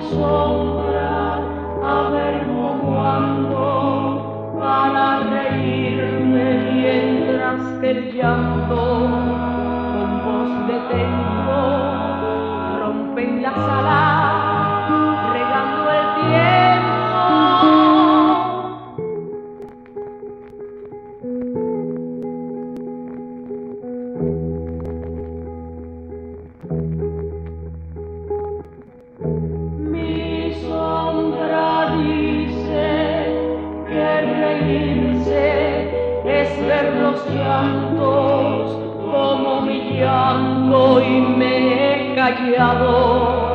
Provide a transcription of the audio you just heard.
sombra, a ver cuándo para reírme mientras que el llanto con voz de templo rompe en la sala regando el tiempo. Mi sombra dice que reírse es ver los llantos como mi llanto y me he callado.